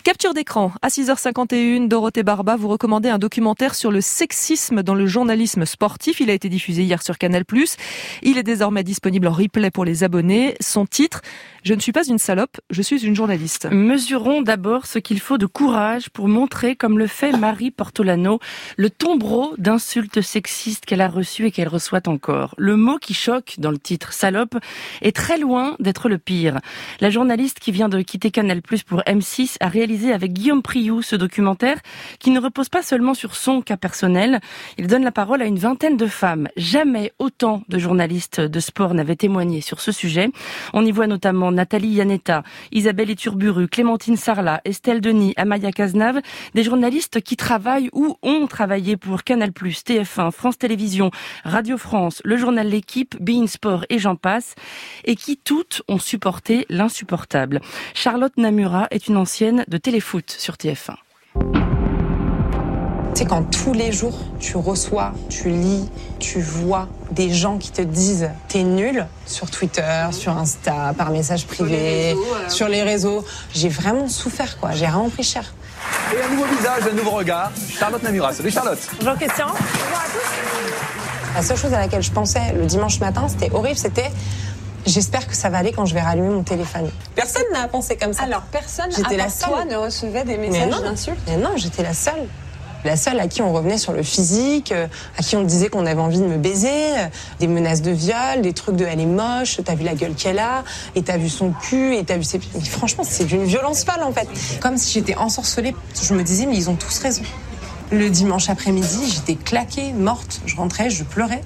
Capture d'écran, à 6h51, Dorothée Barba, vous recommandez un documentaire sur le sexisme dans le journalisme sportif. Il a été diffusé hier sur Canal+. Il est désormais disponible en replay pour les abonnés. Son titre, Je ne suis pas une salope, je suis une journaliste. Mesurons d'abord ce qu'il faut de courage pour montrer, comme le fait Marie Portolano, le tombereau d'insultes sexistes qu'elle a reçues et qu'elle reçoit encore. Le mot qui choque dans le titre, salope, est très loin d'être le pire. La journaliste qui vient de quitter Canal+ pour M6 a réalisé avec Guillaume Priou ce documentaire qui ne repose pas seulement sur son cas personnel. Il donne la parole à une vingtaine de femmes. Jamais autant de journalistes de sport n'avaient témoigné sur ce sujet. On y voit notamment Nathalie Iannetta, Isabelle Iturburu, Clémentine Sarlat, Estelle Denis, Amaya Cazenave, des journalistes qui travaillent ou ont travaillé pour Canal+, TF1, France Télévisions, Radio France, le journal L'Équipe, beIN Sport et j'en passe, et qui toutes ont supporté l'insupportable. Charlotte Namura est une ancienne de Téléfoot sur TF1. Tu sais, quand tous les jours, tu reçois, tu lis, tu vois des gens qui te disent « t'es nul » sur Twitter, sur Insta, par message privé, sur les réseaux. J'ai vraiment souffert, quoi. J'ai vraiment pris cher. Et un nouveau visage, un nouveau regard. Charlotte Namura. Salut Charlotte. Bonjour Christian. Bonjour à tous. La seule chose à laquelle je pensais le dimanche matin, c'était horrible, c'était... J'espère que ça va aller quand je vais rallumer mon téléphone. Personne n'a pensé comme ça. Alors, personne j'étais à la part toi ne recevait des messages d'insultes? Mais non, j'étais la seule. La seule à qui on revenait sur le physique, à qui on disait qu'on avait envie de me baiser, des menaces de viol, des trucs de « elle est moche, t'as vu la gueule qu'elle a, et t'as vu son cul, et t'as vu ses... » Mais franchement, c'est d'une violence folle en fait. Comme si j'étais ensorcelée, je me disais « mais ils ont tous raison ». Le dimanche après-midi, j'étais claquée, morte, je rentrais, je pleurais.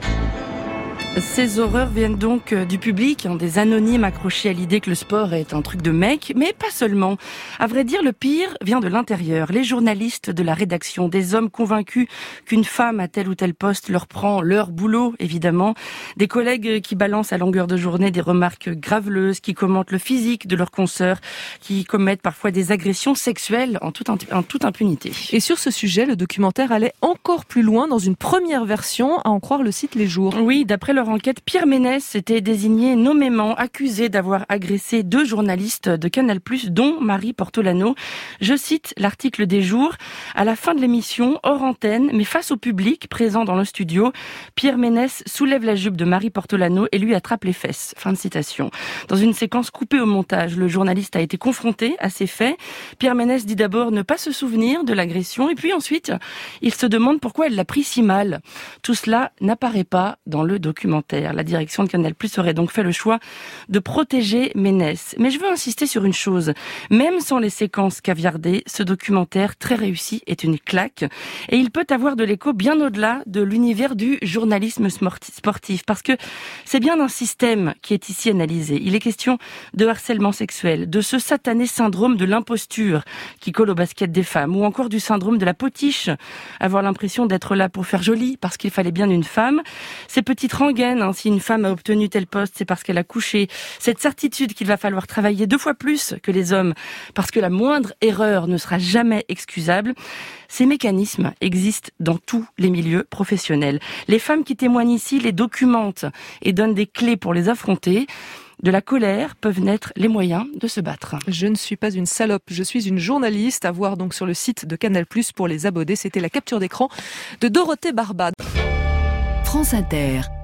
Ces horreurs viennent donc du public, des anonymes accrochés à l'idée que le sport est un truc de mec, mais pas seulement. À vrai dire, le pire vient de l'intérieur. Les journalistes de la rédaction, des hommes convaincus qu'une femme à tel ou tel poste leur prend leur boulot, évidemment. Des collègues qui balancent à longueur de journée des remarques graveleuses, qui commentent le physique de leurs consoeurs, qui commettent parfois des agressions sexuelles en toute impunité. Et sur ce sujet, le documentaire allait encore plus loin dans une première version, à en croire le site Les Jours. Oui, d'après leur enquête, Pierre Ménès était désigné nommément accusé d'avoir agressé 2 journalistes de Canal+, dont Marie Portolano. Je cite l'article des Jours. À la fin de l'émission, hors antenne, mais face au public présent dans le studio, Pierre Ménès soulève la jupe de Marie Portolano et lui attrape les fesses. Fin de citation. Dans une séquence coupée au montage, le journaliste a été confronté à ces faits. Pierre Ménès dit d'abord ne pas se souvenir de l'agression et puis ensuite, il se demande pourquoi elle l'a pris si mal. Tout cela n'apparaît pas dans le documentaire. La direction de Canal+ aurait donc fait le choix de protéger Ménès. Mais je veux insister sur une chose. Même sans les séquences caviardées, ce documentaire très réussi est une claque. Et il peut avoir de l'écho bien au-delà de l'univers du journalisme sportif. Parce que c'est bien un système qui est ici analysé. Il est question de harcèlement sexuel, de ce satané syndrome de l'imposture qui colle au basket des femmes, ou encore du syndrome de la potiche. Avoir l'impression d'être là pour faire joli parce qu'il fallait bien une femme. Ces petites rengaines, si une femme a obtenu tel poste, c'est parce qu'elle a couché. Cette certitude qu'il va falloir travailler 2 fois plus que les hommes, parce que la moindre erreur ne sera jamais excusable. Ces mécanismes existent dans tous les milieux professionnels. Les femmes qui témoignent ici les documentent et donnent des clés pour les affronter. De la colère peuvent naître les moyens de se battre. Je ne suis pas une salope, je suis une journaliste. À voir donc sur le site de Canal+ pour les abonnés. C'était la capture d'écran de Dorothée Barba. France Inter.